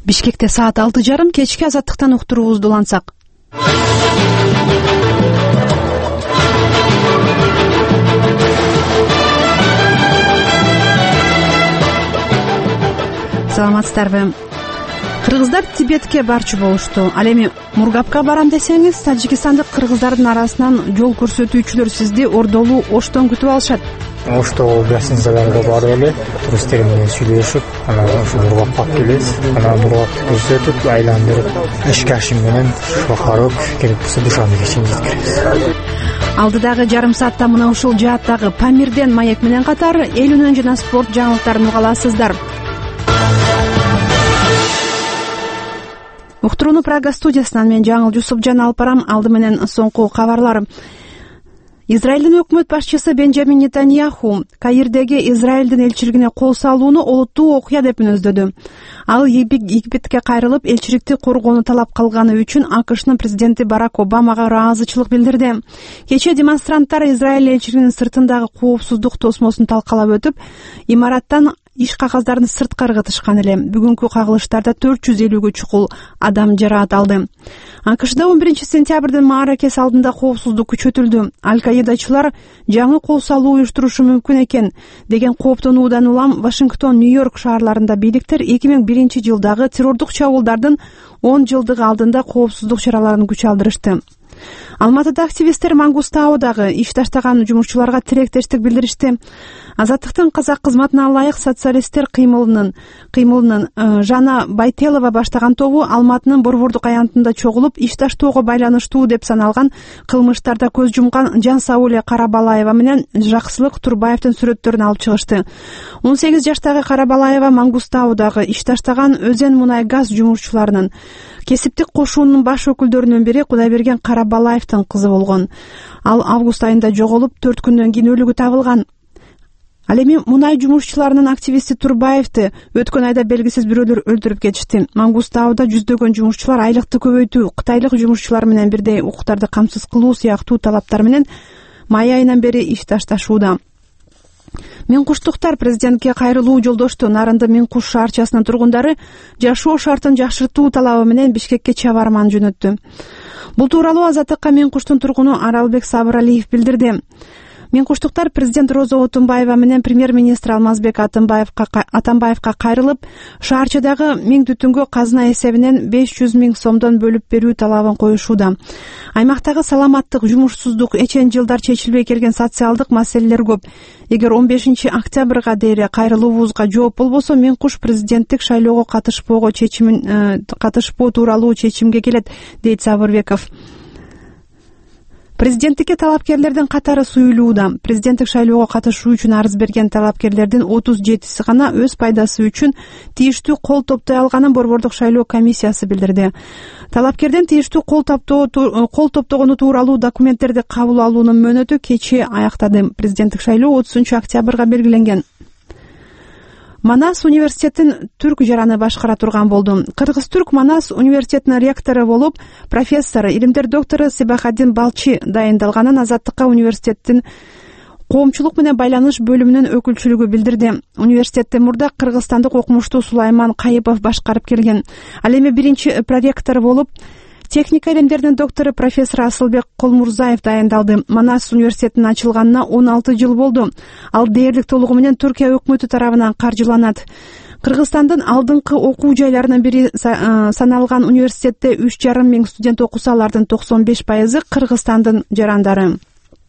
Бишкекте саат 6:30 кечки азаттыктан уктуруубузду улантсак. Саламатсыздарбы? Кыргыздар Тибетке барчу болушту. Ал эми Мургапка барам десеңиз, Тажикстандык кыргыздардын арасынан жол көрсөтүүчүлөр сизди Ордолуу Оштон күтүп алышат. Оштого гостиницаларга барып эле туристтер менен сүйлөшүп, анан ушу Мургапка келебиз. Анан Мургапты көрсөтүп, айландырып, эшкашим менен шохарып, керек болсо Душанбеге чейин жеткиребиз. Алдыдагы жарым саатта мына ушул жааттагы Памирден маек менен катар эл үнүн жана спорт жаңылыктарын уга аласыздар. Уктурууну Прага студиясынан мен Жаңыл Жусупжан алып барам. Алды менен соңку кабарлар. Израилдин өкмөт башчысы Бенджамин Нетаньяху Каирдеги Израилдин элчилигине кол салууну олуттуу окуя деп мүнөздөдү. Ал Египетке кайрылып, элчиликти коргоону талап кылганы үчүн АКШнын президенти Барак Обамага ыраазычылык билдирди. Кечээ демонстранттар Израиль элчилигинин сыртындагы коопсуздук тосмосун талкалап өтүп, имараттан иш кагаздарын сыртка ыргытышкан эле. Бүгүнкү кагылыштарда 450гө чукул адам жараат алды. АКШда 11 сентябрдын Мааракес алдында коопсуздук күчөтүлдү. Аль-Каидачылар жаңы кол салуу уюштурушу мүмкүн экен деген кооптонуудан улам Вашингтон, Нью-Йорк шаарларында бийликтер 2001 жылдагы террордук чабуулдардын 10 жылдыгы алдында коопсуздук чараларын күч алдырышты. Алматыда активисттер Мангустаудагы иш таштаган жумушчуларга тилектештик билдиришти. Азаттыктын казак кызматына ылайык социалисттер кыймылынын Жана Байтелова баштаган тобу Алматынын Борбордук аянтында чогулуп, иш таштоого байланыштуу деп саналган кылмыштарда көз жумган Жансауле Карабалаева менен Жаксылык Турбаевдин сүрөттөрүн алып чыгышты. 18 жаштагы Карабалаева Мангустаудагы иш таштаган Өзен мунай газ жумушчуларынын кесиптик кошуунун баш өкүлдөрүнүн бири Кудайберген Карабалаевдин кызы болгон. Ал август айында жоголуп, 4 күндөн кийин өлүгү табылган. Ал эми мунай жумушчуларынын активисти Турбаевди өткөн айда белгисиз бирөөлөр өлтүрүп кетишти. Мангустауда жүздөгөн жумушчулар айлыкты көбөйтүү, кытайлык жумушчулар менен бирдей укуктарды камсыз кылуу сыяктуу талаптар менен май айынан бери иш ташташууда. Минкуштуктар президентке кайрылуу жолдошту. Нарынды Минкуш шаарчасынын тургундары жашоо шартын жакшыртуу талабы менен Бишкекке чабарман жөнөттү. Бул тууралуу Азаттыкка Минкуштун тургуну Аралбек Сабыралиев билдирди. Минкуштуктар президент Роза Отунбаева менен премьер-министр Алмазбек Атамбаевка кайрылып, шаарчадагы 1000 түтүнгө казына эсебинен 500 000 сомдон бөлүп берүү талабын коюшууда. Аймактагы саламаттык, жумушсуздук, эчен жылдар чечилбей келген социалдык маселелер көп. Эгер 15 октябрга дейре кайрылуубузга жооп болбосо, Минкуш президенттик шайлоого катышпоо тууралуу чечимге келет, дейт Сабырбеков. Президенттикке талапкерлердин катары суюлууда. Президенттик шайлоого катышуу үчүн арыз берген талапкерлердин 37си гана өз пайдасы үчүн тийиштүү кол топтой алганын Борбордук шайлоо комиссиясы билдирди. Талапкердин тийиштүү кол топтогону тууралуу документтерди кабыл алуунун мөөнөтү кечээ аяктады. Президенттик шайлоо 30 октябрга белгиленген. Манас университетин түрк жараны башкара турган болду. Кыргыз-түрк Манас университетинин ректору болуп, профессор, илимдер доктору Себахаддин Балчи дайындалганын Азаттыкка университеттин коомчулук менен байланыш бөлүмүнүн өкүлчүлүгү билдирди. Университетти мурда кыргызстандык окумуштуу Сулайман Кайыпов башкарып келген. Ал эми биринчи проректор болуп, техника илимдеринин доктору профессор Асылбек Колмурзаев дайындалды. Манас университетинин ачылганына 16 жыл болду. Ал дээрлик толугу менен Түркия өкмөтү тарабынан каржыланат. Кыргызстандын алдыңкы окуу жайларынын бири саналган университетте 3,5 миң студент окуса, алардын 95% Кыргызстандын жарандары.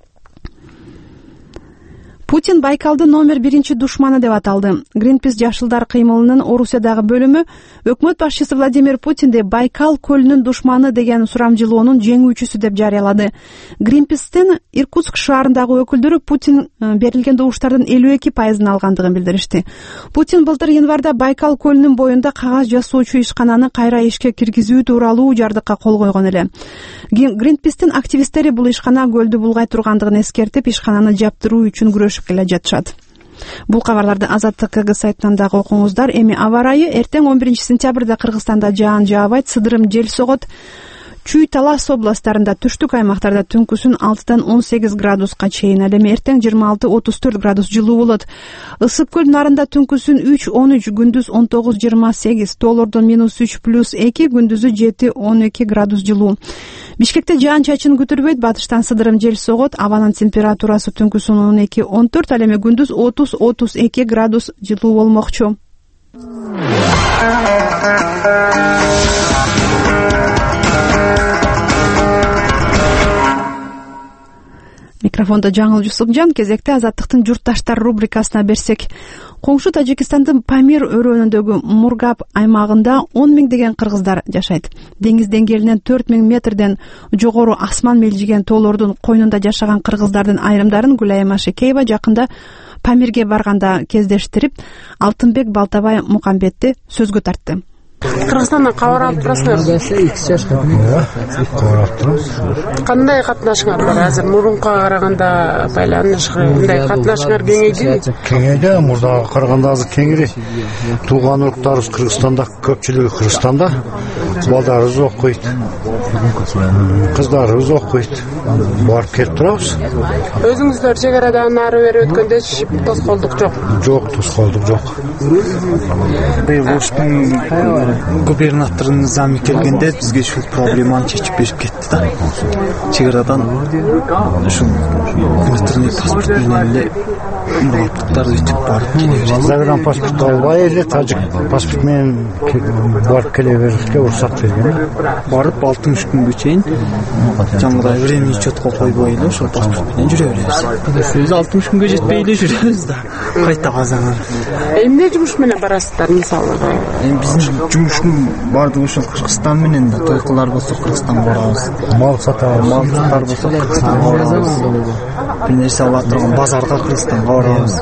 Путин Байкалдын номер 1 душманы деп аталды. Greenpeace жашылдар кыймылынын Орусиядагы бөлүмү өкмөт башчысы Владимир Путинди Байкал көлүнүн душманы деген сурамжылоонун жеңүүчүсү деп жарыялады. Greenpeace'тин Иркутск шаарындагы өкүлдөрү Путин берилген добуштардын 52%-ын алгандыгын билдиришти. Путин былтыр январда Байкал көлүнүн боюнда кагаз жасоочу ишкананы кайра ишке киргизүү тууралуу жардыкка кол койгон эле. Greenpeace'тин активисттери бул ишкана көлдү булгай тургандыгын эскертип, ишкананы жаптыруу үчүн күрөшүп келе жатышат. Бул кабарларды Азаттык КГ сайтынан дагы окуңуздар. Эми аба ырайы: эртең 11 сентябрда Кыргызстанда жаан жаабайт, сыдырым жел согот. Чүй-Талас областарында, түштүк аймактарда түнкүсүн 6-18 градуска чейин, ал эми эртең 26-34 градус жылуу болот. Ысык көл нарында түнкүсүн 3-13, күндүз 19-28, тоолордон -3+2, күндүзү 7-12 градус жылуу. Бишкекте жаан-чачын күтүлбөйт, батыштан сыдырым жел согот, абанын температурасы түнкүсүн 12-14, ал эми күндүз 30-32 градус жылуу болмокчу. Микрофонда Жаңыл Жусупжан. Кезекте Азаттыктын журтташтар рубрикасына берсек, коңшу Тажикстандын Памир өрөөнүндөгү Мургап аймагында 10 миңдеген кыргыздар жашайт. Деңиз деңгээлинен 4000 метрден жогору асман мелжиген тоолордун койнунда жашаган кыргыздардын айрымдарын Гүлайым Ашекеева жакында Памирге барганда кездештирип, Алтынбек Балтабай Мукамбетти сөзгө тартты. Кыргызстандан кабар алып турасыздар? Кабар алып турабыз. Кандай катнашыңар бар? Азыр мурунка караганда байланыш, мындай катнашыңар кеңейдиби? Кеңейди, мурдага караганда азыр кеңири. Тууган уруктарыбыз Кыргызстанда, көпчүлүгү Кыргызстанда. Балдарыбыз окуйт. Кыздарыбыз окуйт. Барып келип турабыз. Өзүңүздөр чек арадан ары бери өткөндө тоскоолдук жок? Жок, тоскоолдук жок. Губернатордун замы келгенде бизге ушул проблеманы чечип берип кетти да. Чек арадан ушул иностранный паспорт менен эле мургаптыктар өтүп барып келе берет. Загран паспорт албай эле тажик паспорт менен барып келе беришке уруксат берген. Барып 60 күнгө чейин жаңгыдай времени четко койбой эле ошол паспорт менен жүрө беребиз. Сөз 60 күнгө жетпей эле жүрөбүз да. Кайта казаңар. Эмне жумуш менен барасыздар мисалы? Биздин жумуштун баардыгы ушул Кыргызстан менен да, тойкулар болсо Кыргызстанга барабыз. Мал сатабыз, Малдар болсо Кыргызстанга барабыз. Бир нерсе ала турган базарга Кыргызстанга барабыз.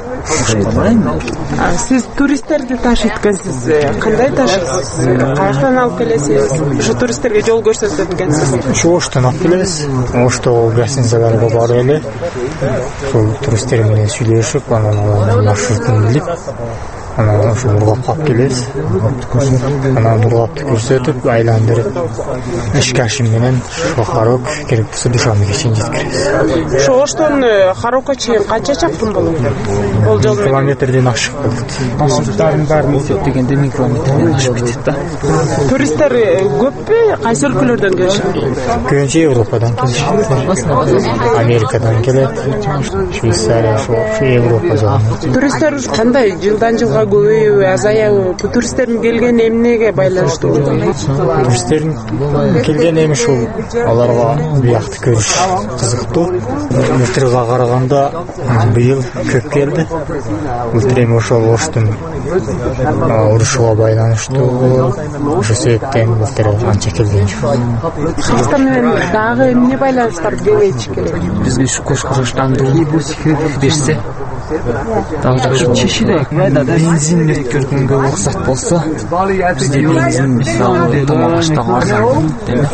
Сиз туристтерди ташыйт экенсиз. Кандай ташыйсыз? Каяктан алып келесиз? Ушу туристтерге жол көрсөтөт экенсиз. Ушу Оштон алып келебиз. Ошто гостиницаларга барып эле ошол туристтер менен сүйлөшүп, анан маршрутун билип, анан ошо Мургапка алып келебиз. Анан Мургапты көрсөтүп, айландырып, Эшкашим менен Шохарок, керек болсо Душанбеге чейин жеткиребиз. Ошо Оштон Харокко чейин канча чакырым болот? Бул жол километрден ашык болот. Маршруттардын баарын эсептегенде 1000 километрден ашып кетет да. Туристтер көппү? Кайсы өлкөлөрдөн келишет? Көбүнчө Европадан келишет. Америкадан келет. Швейцария, ошо Европа жагынан. Туристтер кандай? Жылдан жылга көбөйүбү, азаябы? Туристтердин келгени эмнеге байланыштуу? Туристтердин келгени эми ушул аларга биякты көрүш кызыктуу. Былтырга караганда быйыл көп келди. Былтыр эми ошол Оштун урушуга байланыштуу. Ошол себептен былтыр анча келген жок. Кыргызстан менен дагы эмне байланыштар кеңейиш керек? Бизге ушу Кош-Кыргызстанды берсе дагы жакшы болот. Бензин өткөргөнгө уруксат болсо, бизде бензин тамагачтагы арзан.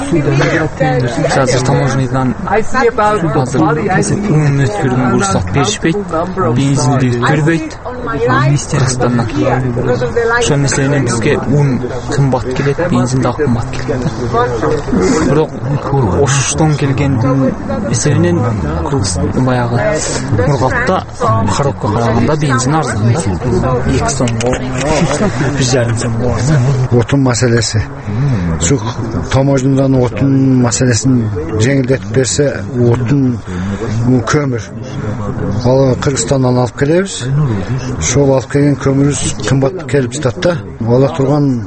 Азыр таможнядан ун өткөргөнгө уруксат беришпейт, бензинди өткөрбөйт Кыргызстандан. Ошол нерсенен бизге ун кымбат келет, бензин дагы кымбат келет. Бирок Оштон келгендин эсебинен баягы Мургапта Харокко караганда бензин арзан да. 2 сомго, 1,5 сомго арзан. Отун маселеси. Şu taможнядан отун маселесин жеңилдетип берсе, отун көмүр. Ал Кыргызстандан алып келебиз. Ошол алып келген көмүрүбүз кымбат келип жатат да. Ала турган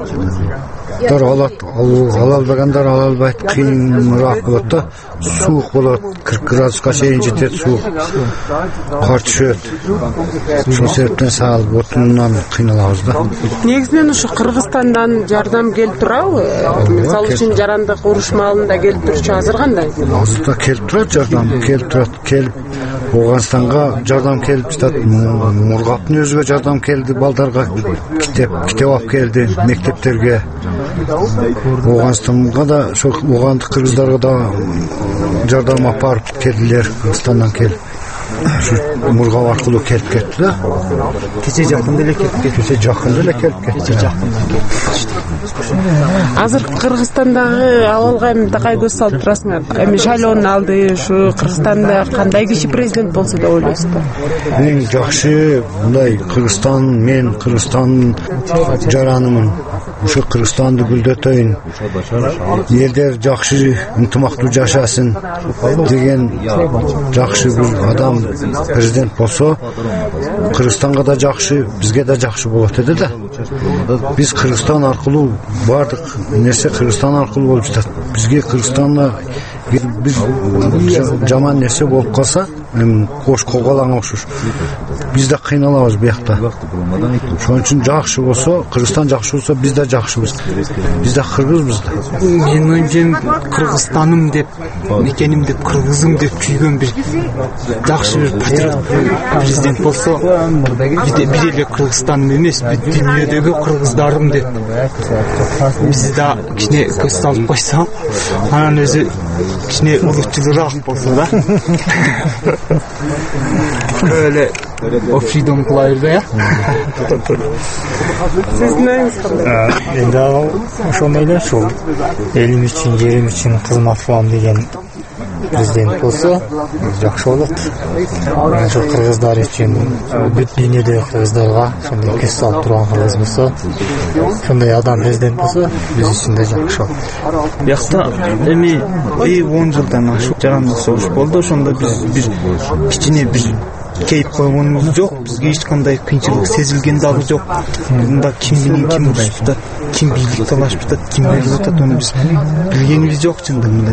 ала албагандар ала албайт, кыйыныраак болот да. Суук болот, 40 градуска чейин жетет суук. Кар түшөт. Ошол себептен саал отундан кыйналабыз да. Негизинен ушу Кыргызстандан жардам келип турабы? Мисалы үчүн жарандык уруш маалында келип турчу, азыр кандай? Азырда келип турат жардам, келип Оганстанга жардам келип жатат. Мургаптын өзүгө жардам келди, балдарга китеп алып келди, мектептерге. Оганстанга да, ошо огандык кыргыздарга да жардам алып барып келдилер, Кыргызстандан келип. Мургап аркылуу келип кетти да. Кече жакында эле келип кетти. Кече жакында эле келип кетти. Азыр Кыргызстандагы абалга эми такай көз салып турасыңар. Эми шайлоону алды, ушу Кыргызстанда кандай киши президент болсо деп ойлойсузбу? Эң жакшы мындай Кыргызстан, мен Кыргызстандын жаранымын. Ушу Кыргызстанды гүлдөтөйүн. Элдер жакшы ынтымактуу жашасын деген жакшы бир адам президент болсо, Кыргызстанга да жакшы, бизге да жакшы болот эди да. Биз Кыргызстан аркылуу бардык нерсе Кыргызстан аркылуу болуп жатат. Бизге Кыргызстанга биз жаман нерсе болуп калса, кош когалаңа окшош. Биз да кыйналабыз биякта. Ошон үчүн жакшы болсо, Кыргызстан жакшы болсо, биз да жакшыбыз. Биз да кыргызбыз да. Мен ойымча Кыргызстаным деп, экеним деп, кыргызым деп күйгөн бир жакшы бир патриот президент болсо, бир эле Кыргызстаным эмес, дүйнөдөгү кыргыздарым деп биз да кичине көз салып койсо, анан өзү кичине улууччулураак болсо да. Böyle общийдон кылайбыз да. Сиздин оюңуз кандай? Эndi ошондой эле ушул элим үчүн, жерим үчүн кызмат кылам деген президент болсо жакшы болот. Ошо кыргыздар үчүн, бүт дүйнөдөгү кыргыздарга ошондой көз салып турган кыргыз болсо, ошондой адам президент болсо, биз үчүн да жакшы болот. Биякта эми 10 жылдан ашык жарандык согуш болду. Ошондо биз бир кичине бир кейип койгонубуз жок. Бизге эч кандай кыйынчылык сезилген дагы жок. Мында ким менен ким урушуп атат, ким бийлик талашып атат, ким берип атат, аны биз билгенибиз жок чындыгында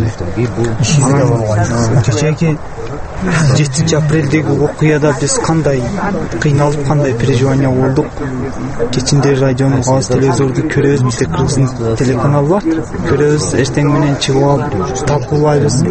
эле. Кечээки 7-апрелдеги окуяда биз кандай кыйналып, кандай переживания болдук. Кечинде радиону, кабыз телевизорду көрөбүз, бизде Кыргыздын телеканалы бар. Көрөбүз, эртең менен чыгып алып талкуулайбыз.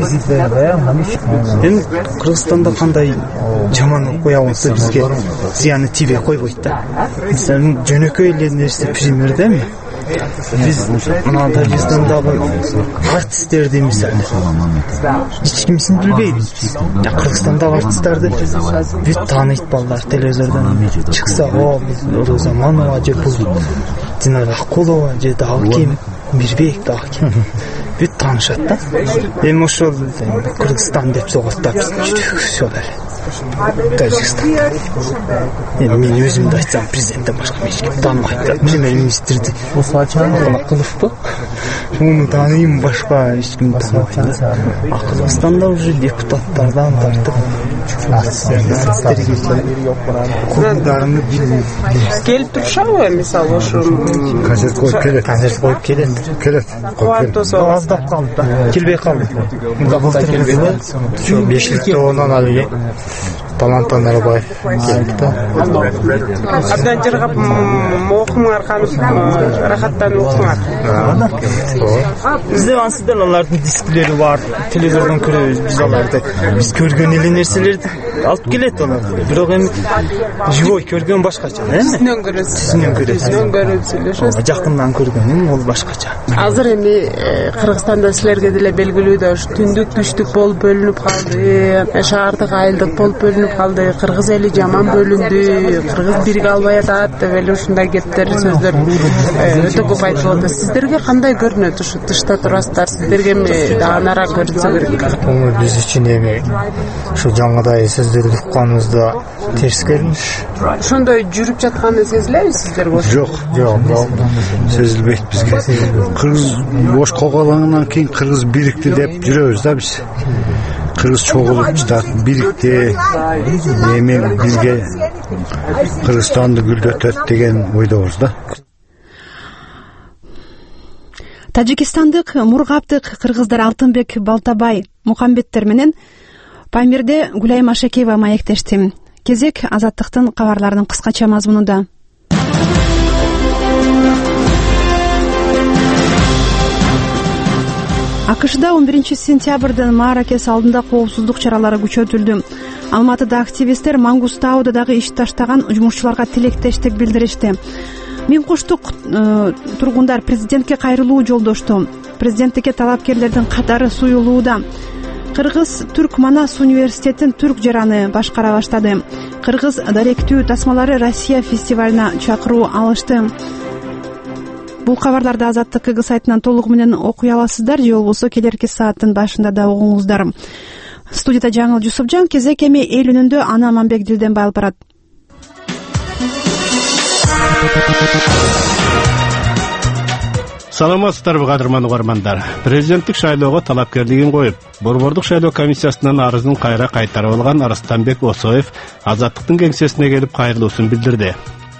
Эми Кыргызстанда кандай жаман окуя болсо бизге зыяны тийбей койбойт да. Мисалы жөнөкөй эле нерсе пример да эми. Биз мына Дагестандагы артисттерди мисалы эч кимсин билбейбиз. Кыргызстандагы артисттарды бүт тааныйт балдар, телевизордон чыкса, Роза Манова же бул Динара Акулова же дагы ким, Мирбек дагы ким, бүт таанышат да. Эми ошол Кыргызстан деп согот да, все эле. Тажикстан. Мен өзүмдү айтсам, президенттен башка эч ким тааныбайт да. Премьер-министрди Кылышпы. Муну тааныйм, башка эч ким тааныбайт. Кыргызстанда уже депутаттардан тартып курумдарны Келип турушабы, мисалы ошо Концерт коюп келет. Кубатосо Аздап калды да. Келбей калды. Ушу 5-тоонан алып Талантан Нарбаев келди да. Абдан жыргап окуңар, рахаттанып окуңар. Бизде ансыдан алардын дисклери бар, телевизордон көрөбүз биз аларды. Биз көргөн эле нерселерди алып келет алар. Бирок эми живой көргөн башкача, Сизден көрөбүз эле. Жакындан көргөнүм ол башкача. Азыр эми Кыргызстанда силерге деле белгилүү да, ушу түндүк түштүк болуп бөлүнүп калды, шаардык айылдык болуп бөлүнүп калды, кыргыз эли жаман бөлүндү, кыргыз бириге албай атат деп эле ушундай кептер, сөздөр өтө көп айтылып атат. Сиздерге кандай көрүнөт ушу тышта турасыздар? Сиздерге эми дагы нара көрүнсө керек. Биз үчүн эми ушу жаңыдай сөздөрдү укканыбызда терс көрүнүш. Ошондой жүрүп жатканы сезилеби сиздерге? Жок, сезилбейт бизге. Кыргыз бош коголаңынан кийин кыргыз бирикти деп жүрөбүз да биз. Кыргыз чогулуп жатат, бирикти, эми бизге Кыргызстанды гүлдөтөт деген ойдобуз да. Тажикстандык мургаптык кыргыздар Алтынбек Балтабай Мухамбеттер менен Памирде Гүлайым Ашекеева маектешти. Кезек Азаттыктын кабарларынын кыскача мазмунунда. АКШда 11-сентябрдын Маракеш алдында коопсуздук чаралары күчөтүлдү. Алматыда активисттер Мангустауда дагы иш таштаган жумушчуларга тилектештик билдиришти. Миң куштук тургундар президентке кайрылуу жолдошту. Президенттикке талапкерлердин катары суюлууда. Кыргыз Түрк Манас университетин түрк жараны башкара баштады. Кыргыз даректүү тасмалары Россия фестивалына чакыруу алышты. Бул кабарларды Азаттык КГ сайтынан толугу менен окуй аласыздар же болбосо келерки сааттын башында да угуңуздар. Студияда Жаңыл Жусупжан, кезек эми эл үнүндө Ана Аманбек Дилденбай алып барат. Саламатсыздарбы кадырман угармандар. Президенттик шайлоого талапкерлигин коюп, Борбордук шайлоо комиссиясынан арызын кайра кайтарып алган Арыстанбек Осоев Азаттыктын кеңсесине келип кайрылуусун билдирди.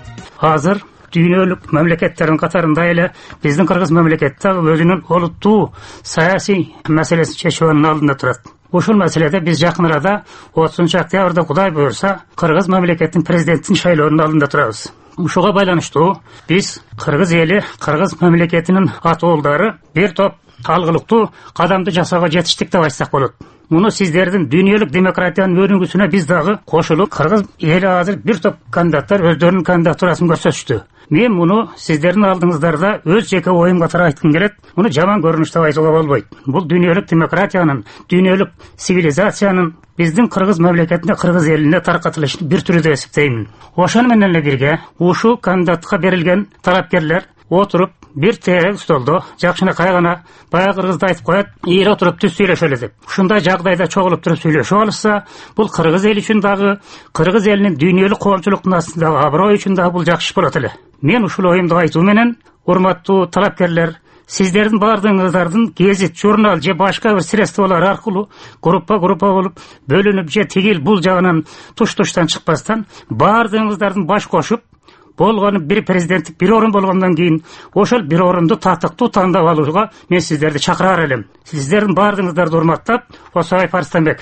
Азыр дүйнөлүк мамлекеттердин катарында эле биздин Кыргыз мамлекети өзүнүн олуттуу саясий маселесин чечүүнүн алдында турат. Ушул маселеде биз жакын арада 30-октябрда Кудай буйрса Кыргыз мамлекетинин президенттин шайлоонун алдында турабыз. Ушуга байланыштуу биз Кыргыз эли, Кыргыз мамлекетинин атоолдары бир топ алгылыктуу кадамды жасоого жетиштик деп айтсак болот. Муну сиздердин дүйнөлүк демократиянын өнүгүүсүнө биз дагы кошулуп, Кыргыз эли азыр бир топ кандидаттар өздөрүнүн кандидатурасын көрсөтүштү. Мен муну сиздердин алдыңыздарда өз жеке оюм катары айткым келет. Муну жаман көрүнүш деп айтууга болбойт. Бул дүйнөлүк демократиянын, дүйнөлүк цивилизациянын биздин Кыргыз мамлекетине, Кыргыз элине таркатылышын бир түрү деп эсептейм. Ошону менен эле бирге ушул кандидатка берилген талапкерлер отуруп бир терең столдо жакшынакай гана баягы кыргызда айтып коет, ийри отуруп түз сүйлөшөлү деп. Ушундай жагдайда чогулуп туруп сүйлөшүп алышса, бул Кыргыз эли үчүн дагы, Кыргыз элинин дүйнөлүк коомчулуктун астындагы аброй үчүн дагы бул жакшы болот эле. Мен ушул оюмду айтуу менен, урматтуу талапкерлер, сиздердин баардыгыңыздардын гезит, журнал же башка бир средстволор аркылуу группа болуп бөлүнүп же тигил бул жагынан туш-туштан чыкпастан баардыгыңыздардын баш кошуп болгону бир президенттик бир орун болгондон кийин ошол бир орунду татыктуу тандап алууга мен сиздерди чакырар элем. Сиздердин баардыгыңыздарды урматтап, Осоев Арыстанбек.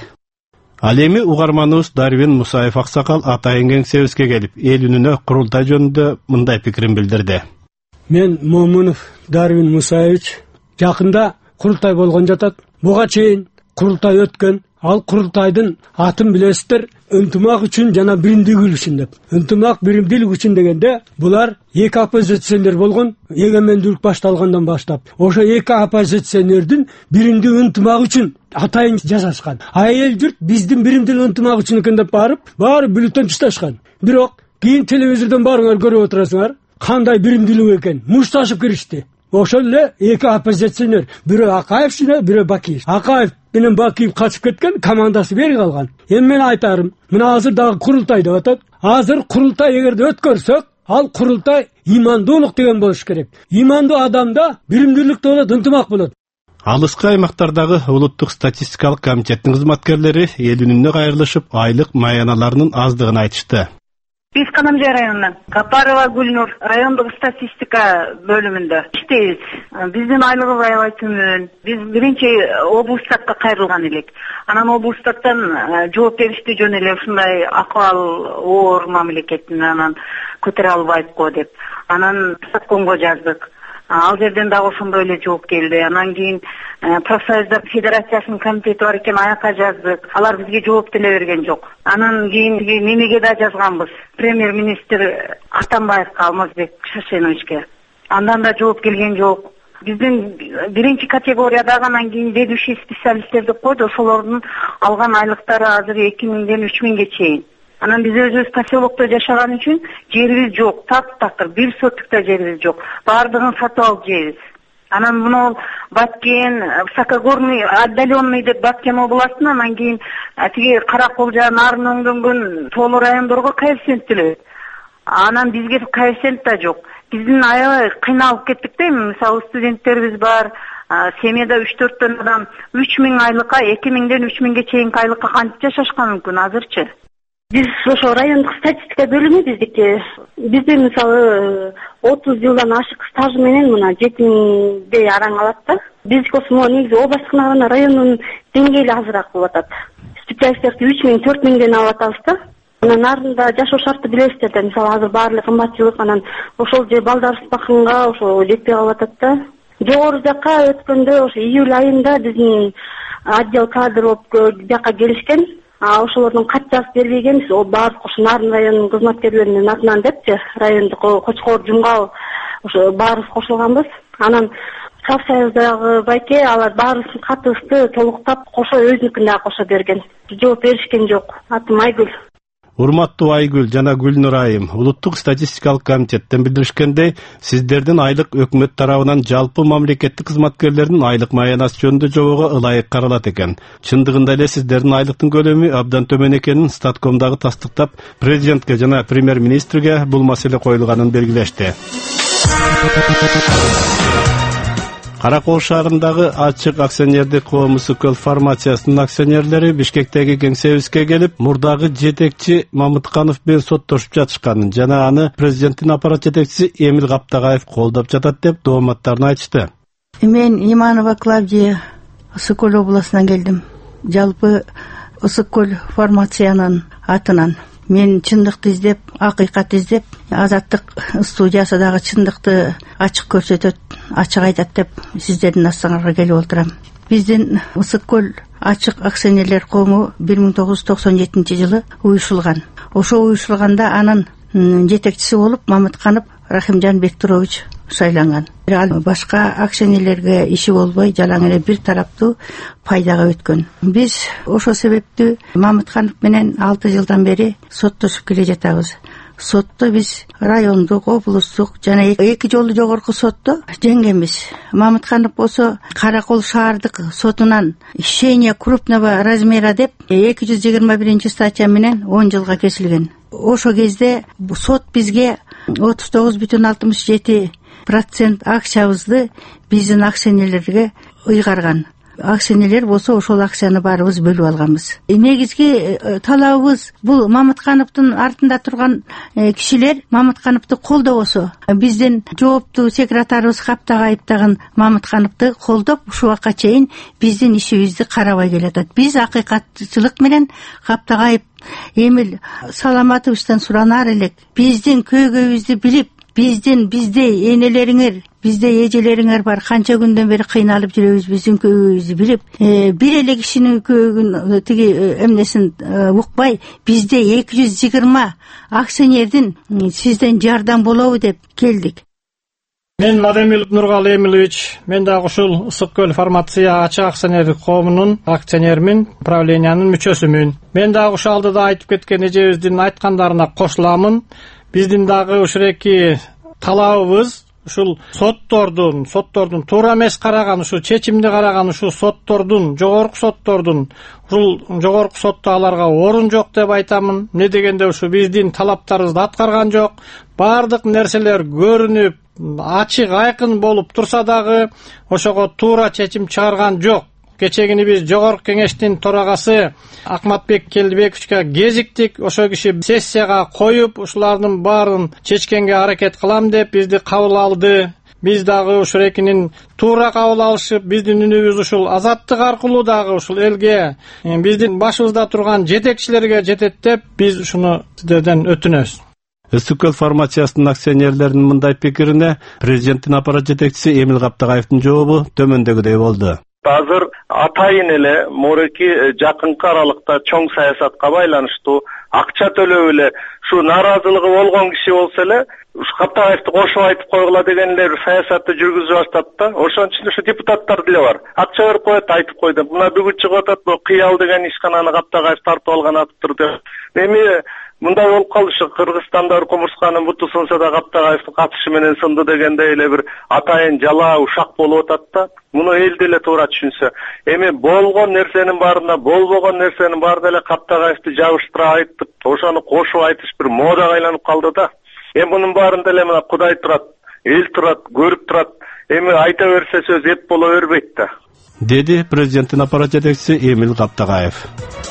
Ал эми угарманыбыз Дарвин Мусаев аксакал атайын кеңсебизге келип, эл үнүнө курултай жөнүндө мындай пикирин билдирди. Мен Момунов Дарвин Мусаевич, жакында курултай болгон жатат. Буга чейин курултай өткөн. Ал курултайдын атын билесиздер, ынтымак үчүн жана биримдик үчүн деп. Ынтымак биримдик үчүн дегенде булар эки оппозиционер болгон, эгемендүүлүк башталгандан баштап. Ошо эки оппозиционердин биримдик ынтымак үчүн атайын жасашкан. Эл журт биздин биримдик ынтымак үчүн экен деп баары бүлөтөн ташташкан. Бирок кийин телевизордон барыңар көрүп отурасыңар, кандай биримдүүлүк экен, мушташып киришти. Ошол эле эки оппозиционер, бирөө Акаев жана бирөө Бакиев. Акаев менен Бакиев качып кеткен, командасы бери калган. Эми мен айтарым, мына азыр дагы курултай деп атат. Азыр курултай эгерде өткөрсөк, ал курултай имандуулук деген болуш керек. Имандуу адамда биримдүүлүк болот, ынтымак болот. Алыскы аймактардагы улуттук статистикалык комитеттин кызматкерлери эл үнүнө кайрылышып, айлык маяналарынын аздыгын айтышты. Биз Канамжай районунан Капарова Гүлнур райондук статистика бөлүмүндө иштейбиз. Биздин айлыгыбыз аябай төмөн. Биз биринчи облустатка кайрылган элек. Анан облустаттан жооп беришти, жөн эле ушундай акыбал оор мамлекеттин анан көтөрө албайт го деп. Анан Саткомго жаздык. Ал жерден дагы ошондой эле жооп келди. Анан кийин профсоюздар федерациясынын комитети бар экен, аяка жаздык. Алар бизге жооп деле берген жок. Анан кийин мемеге да жазганбыз. Премьер-министр Атамбаевка, Алмазбек Шашеновичке. Андан да жооп келген жок. Биздин биринчи категориядагы анан кийин ведущий специалисттер деп койду. Ошолордун алган айлыктары азыр 2000ден 3000ге чейин. Анан биз өзүбүз поселокто жашаган үчүн жерибиз жок, таптакыр, бир соттук да жерибиз жок. Баардыгын сатып алып жейбиз. Анан муну Баткен, Высокогорный, отдаленный деп Баткен областын, анан кийин тиги Караколжа, Нарын өңдөнгөн тоолуу райондорго коэффициент төлөйт. Анан бизге коэффициент да жок. Биздин аябай кыйналып кеттик да, мисалы студенттерибиз бар, семьяда 3-4 адам 3000 айлыкка, 2000ден 3000ге чейинки айлыкка кантип жашашкан мүмкүн азырчы? Биз ошо райондук статистика бөлүмү бизди мисалы 30 жылдан ашык стаж менен мына 7000дей араң алат да. Биздики негизи областтык гана райондун деңгээли азыраак болуп атат. Специалисттерди 3000, 4000ден алып атабыз да. Анан нарында жашоо шарты билесиздер да, мисалы азыр баары кымбатчылык, анан ошол же балдар бакканга ошо жетпей калып атат да. Жогору жакка өткөндө ошо июль айында биздин отдел кадров жакка келишкен. Ошолордун кат жазып бербеген, баардык ошо Нарын районунун кызматкерлеринин атынан депчи, райондук Кочкор, Жумгал ошо баарыбыз кошулганбыз. Анан профсоюздагы байке алар баарыбыздын катыбызды толуктап кошо өзүнүкүн дагы кошо берген. Жооп беришкен жок. Атым Айгүл. Урматтуу Айгүл жана Гүлнур айым, улуттук статистикалык комитеттен билдиришкендей, сиздердин айлык өкмөт тарабынан жалпы мамлекеттик кызматкерлердин айлык маянасы жөнүндө жобого ылайык каралат экен. Чындыгында эле сиздердин айлыктын көлөмү абдан төмөн экенин Статкомдагы тастыктап, президентке жана премьер-министрге бул маселе коюлганын белгилешти. Кара Кол шаарындагы ачык акционердик коому Ысыккөл формациясынын акционерлери Бишкектеги кеңсебизге келип, мурдагы жетекчи Мамытканов менен соттошуп жатышканын жана аны президенттин аппарат жетекчиси Эмил Каптагаев колдоп жатат деп дооматтарын айтышты. Мен Иманова Клавдия, Ысыккөл областынан келдим. Жалпы Ысыккөл формациянын атынан мен чындыкты издеп, акыйкат издеп, Азаттык студиясы дагы чындыкты ачык көрсөтөт, ачык айтат деп сиздердин астыңарга келип отурам. Биздин Ысыккөл ачык акционерлер коому 1997 жылы уюшулган. Ошо уюшулганда анын жетекчиси болуп Мамытканов Рахимжан Бектурович шайланган. Ал башка акционерлерге иши болбой, жалаң эле бир тараптуу пайдага өткөн. Биз ошол себептүү Мамытканов менен 6 жылдан бери соттошуп келе жатабыз. Сотто биз райондук, облустук жана 2 жолу жогорку сотто жеңгенбиз. Мамытканов болсо Кара Кол шаардык сотунан ишение крупного размера деп 221 статья менен 10 жылга кесилген. Ошо кезде сот бизге 39,67% акчябызды биздин акционерлерге ыйгарган. Акционерлер болсо ошол акцияны баарыбыз бөлүп алганбыз. Негизги талабыбыз бул Мамыткановдун артында турган кишилер Мамыткановду колдобосо, биздин жооптуу секретарыбыз Каптагаев дагы Мамыткановду колдоп, ушул убакка чейин биздин ишибизди карабай келатат. Биз акыйкатчылык менен Каптагаев Эмил Саламатовичтен суранар элек, биздин көйгөйүбүздү билип, бизде энелериңер, бизде эжелериңер бар, канча күндөн бери кыйналып жүрөбүз, биздин көйгөйүбүздү билип, бир эле кишинин көйгөйүн тиги эмнесин укпай, бизде 220 акционердин сизден жардам болобу деп келдик. Мен Мадемил Нургалы Эмилович, мен дагы ушул Ысыккөл формация ачык акционерлик коомунун акционермин, правлениянын мүчөсүмүн. Мен дагы ушул алдыда айтып кеткен эжебиздин айткандарына кошуламын. Биздин дагы ушуреки талабыбыз ушул соттордун туура эмес караган, ушул чечимди караган ушул соттордун, жогорку соттордун, ушул жогорку сотто аларга орун жок деп айтамын. Эмне дегенде ушу биздин талаптарыбызды аткарган жок. Бардык нерселер көрүнүп, ачык айкын болуп турса дагы ошого туура чечим чыгарган жок. Кечегини биз жогорку кеңештин төрагасы Акматбек Келдибековичке кезиктик. Ошо киши сессияга коюп, ушулардын баарын чечкенге аракет кылам деп бизди кабыл алды. Биз дагы ушурекинин туура кабыл алышып, биздин үнүбүз ушул Азаттык аркылуу дагы ушул элге, биздин башыбызда турган жетекчилерге жетет деп биз ушуну сиздерден өтүнөбүз. Ысыккөл формациясынын акционерлеринин мындай пикирине президенттин аппарат жетекчиси Эмил Каптагаевдин жообу төмөндөгүдөй болду. Азыр атайын эле мореки жакынкы аралыкта чоң саясатка байланыштуу акча төлөп эле ушу нааразылыгы болгон киши болсо эле ушу Каптагаевди кошуп айтып койгула деген эле бир саясатты жүргүзүп атат да. Ошонун ичинде ушу депутаттар деле бар. Акча берип коет, айтып койду. Мына бүгүн чыгып атат, бул кыял деген ишкананы Каптагаев тартып алган атыптыр деп. Эми мындай болуп калды, ушу Кыргызстанда кумурсканын буту сынса да Каптагаевдин катышы менен сынды дегендей эле бир атайын жалаа ушак болуп атат да. Муну эл деле туура түшүнсө. Эми болгон нерсенин баарына, болбогон нерсенин баарына эле Каптагаевди жабыштыра айтып, ошону кошуп айтыш бир модага айланып калды да. Эми мунун баарында эле мына Кудай турат, эл турат, көрүп турат. Эми айта берсе сөз эп боло бербейт да. Деди президенттин аппарат жетекчиси Эмил Каптагаев.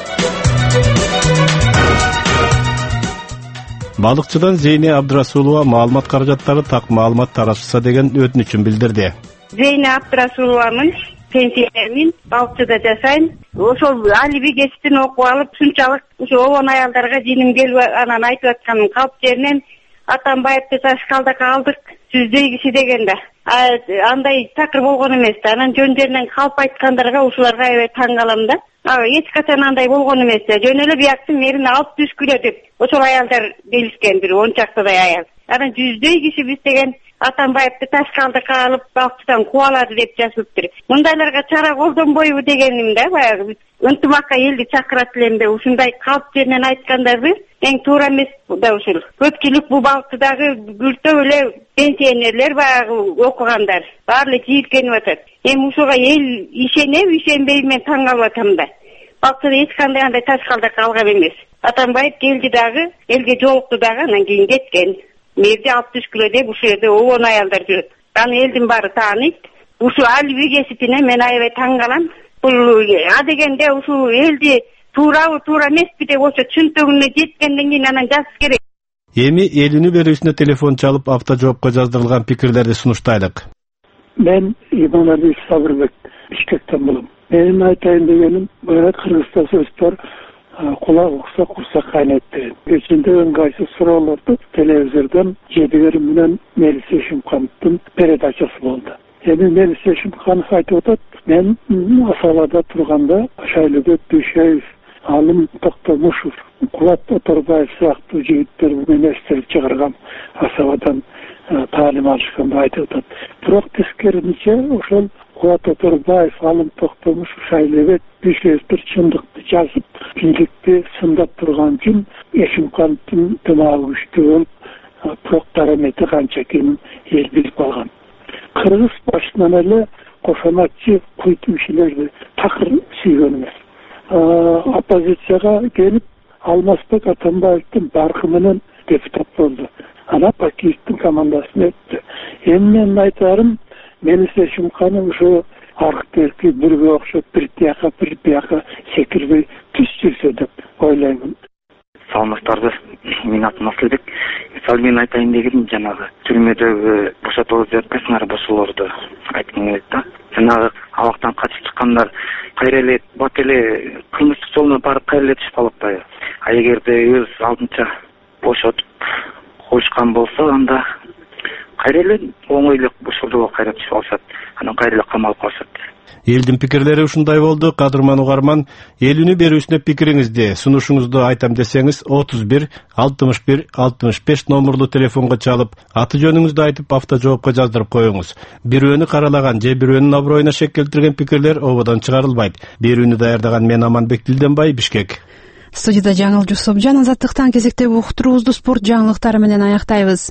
Балыкчыдан Зейне Абдрасулова маалымат каражаттары так маалымат таратышса деген өтүнүчүн билдирди. Зейне Абдрасуловамын, пенсионермин, балыкчыда жашайм. Ошол алиби кесиптин окуп алып, ушунчалык ушу обон аялдарга жиним келип анан айтып атканын калп жеринен Атамбаевди ташкалда калдык, сүздөй киши дегенде. Андай такыр болгон эмес да. Анан жөн жеринен калп айткандарга ушуларга аябай таң калам да. Эч качан андай болгон эмес да. Жөн эле бияктын мэрин алып түшкүлө деп ошол аялдар делишкен, бир 10 чактыдай аял. Анан жүздөй киши биз деген Атамбаевди Ташкалдыкка алып бактыдан кубалады деп жазылыптыр. Мындайларга чара колдонбойбу дегеним да, баягы ынтымакка элди чакырат элем да, ушундай калп жеринен айткандарды эң туура эмес да ушул. Көпчүлүк бул багытдагы күлтөп эле пенсионерлер баягы окугандар баары жийиркенип атат. Эми ушуга эл ишенеби, ишенбейби мен таң калып атам да. Багытда эч кандай андай Ташкалдыкка алган эмес. Атамбаев келди дагы, элге жолукту дагы, анан кийин кеткен. Мерде 60 кило деп ушул жерде обон аялдар жүрөт. Аны элдин баары тааныйт. Ушу алиби кесипине мен аябай таң калам. Бул адегенде ушу элди туурабы, туура эмеспи деп ошо чынтыгына жеткенден кийин анан жазыш керек. Эми элүүнү берүүсүнө телефон чалып автожоопко жаздырылган пикирлерди сунуштайлык. Мен Иманалиев Сабырбек, Бишкектен болом. Менин айтайын дегеним, Кыргызстан сөздөр кулак укса курсак кайнайт деген. Кечинде ыңгайсыз суроолорду телевизордон Жедигер менен Мелис Эшимкановдун передачасы болду. Эми Мелис Эшимканов айтып атат, мен Асалада турганда Шайлыбек Дүйшеев, Алым Токтомушев, Кулат Оторбаев сыяктуу жигиттер менен эстелик чыгарган Асабадан таалим алышканды айтып атат. Бирок тескерисинче ошол Кулат Оторбаев, Алым Токтомушев, Шайлыбек Дүйшеевдер чындыкты жазып, бийликти сындап турган үчүн Эшимкановдун дымагы күчтүү болуп, бирок дарамети канча экенин эл билип алган. Кыргыз башынан эле кошоматчы куйтуу кишилерди такыр сүйгөн эмес. Оппозицияга келип, Алмазбек Атамбаевдин баркы менен депутат болду. Ана Пакиевдин командасына өттү. Эми менин айтарым, Мелис Эшимканов ушу арктерки бирге окшоп бир бияка секирбей түз жүрсө деп ойлоймун. Саламаттарбы, мен атым Асылбек. Мисалы мен айтайын дегеним, жанагы түрмөдөгү бошотобуз деп кайсыңар бошолорду айткым келет да. Жанагы абактан качып чыккандар кайра эле бат эле кылмыштык жолуна барып кайра эле түшүп калып атпайбы. А эгерде өз алдынча бошотуп коюшкан болсо, анда кайра эле оңой эле ошол жолго кайра түшүп алышат. Анан кайра эле камалып калышат. Элдин пикирлери ушундай болду. Кадырман угарман, элүүнү берүүсүнө пикириңизди, сунушуңузду айтам десеңиз 31 61 65 номерлуу телефонго чалып, аты жөнүңүздү айтып автожоопко жаздырып коюңуз. Бирөөнү каралаган же бирөөнүн аброюна шек келтирген пикирлер ободон чыгарылбайт. Берүүнү даярдаган мен Аманбек Дилденбай, Бишкек. Студияда Жаңылжу Собжан, Азаттыктан кезектеги уктуруубузду спорт жаңылыктары менен аяктайбыз.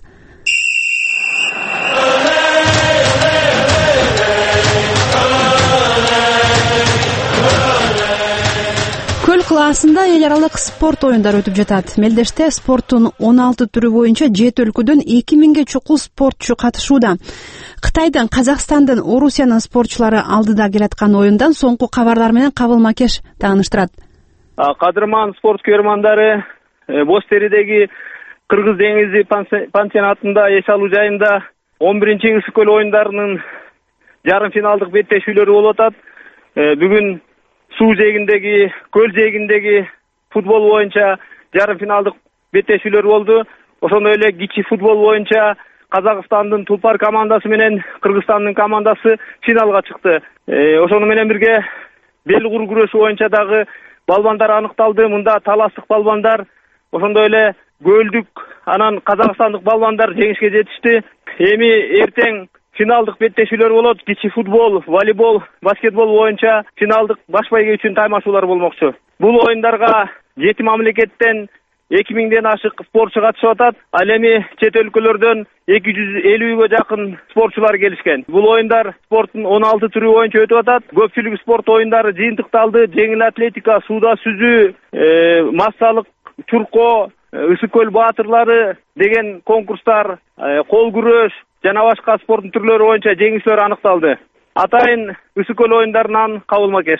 Көл классында эл аралык спорт оюндары өтүп жатат. Мелдеште спорттун 16 түрү боюнча 7 өлкөдөн 2000ге чукул спортчу катышууда. Кытайдын, Казакстандын, Орусиянын спортчулары алдыда келаткан оюндан соңку кабарлар менен Кабыл Макеш тааныштырат. Кадырман спорт көрмандары Боз теридеги Кыргыз деңизи пансионатында эс алуу жайында 11-чи Ысык-Көл оюндарынын жарым финалдык беттешүүлөрү болуп атат. Бүгүн суу жээгиндеги, көл жээгиндеги футбол боюнча жарым финалдык беттешүүлөр болду. Ошондой эле кичи футбол боюнча Казакстандын Тулпар командасы менен Кыргызстандын командасы финалга чыкты. Ошону менен бирге бел кур күрөшү боюнча дагы балбандар аныкталды. Мында таластык балбандар, ошондой эле көлдүк, анан казакстандык балбандар жеңишке жетишти. Эми эртең финалдык беттешүүлөр болот. Кичи футбол, волейбол, баскетбол боюнча финалдык баш байге үчүн таймашуулар болмокчу. Бул оюндарга 7 мамлекеттен 2000ден ашык спортчу катышып атат. Ал эми чет өлкөлөрдөн 250ге жакын спортчулар келишкен. Бул оюндар спорттун 16 түрү боюнча өтүп атат. Көпчүлүк спорт оюндары жыйынтыкталды. Жеңил атлетика, сууда сүзүү, массалык чуркоо, Ысык-Көл баатырлары деген конкурстар, кол күрөш жана башка спорттун түрлөрү боюнча жеңүүчүлөр аныкталды. Атайын Ысык-Көл оюндарынан Кабыл Макеш.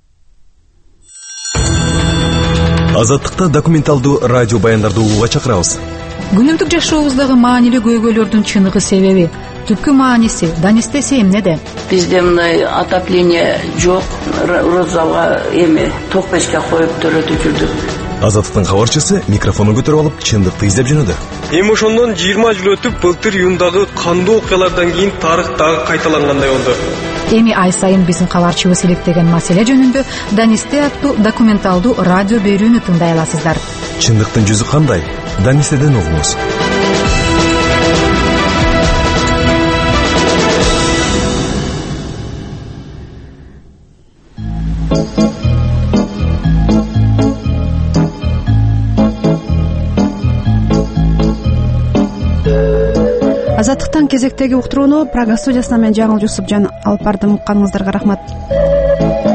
Азаттыкта документалдуу радио баяндарды угууга чакырабыз. Күнүмдүк жашообуздагы маанилүү көйгөйлөрдүн чыныгы себеби, түпкү мааниси, данистеси эмнеде? Бизде мындай отопление жок, родзалга эми ток печке коюп төрөтүп жүрдүк. Азаттыктын кабарчысы микрофонун көтөрүп алып, чындыкты издеп жөнөдү. Эми ошондон 20 жыл өтүп, былтыр июндагы кандуу окуялардан кийин тарых дагы кайталангандай болду. Эми ай сайын биздин кабарчыбыз иликтеген маселе жөнүндө Данисте аттуу документалдуу радио берүүнү тыңдай аласыздар. Чындыктын жүзү кандай? Данистеден угуңуз. Азаттыктан кезектеги уктурууну Прага студиясынан мен Жаңыл Жусупжан алып бардым. Укканыңыздарга рахмат.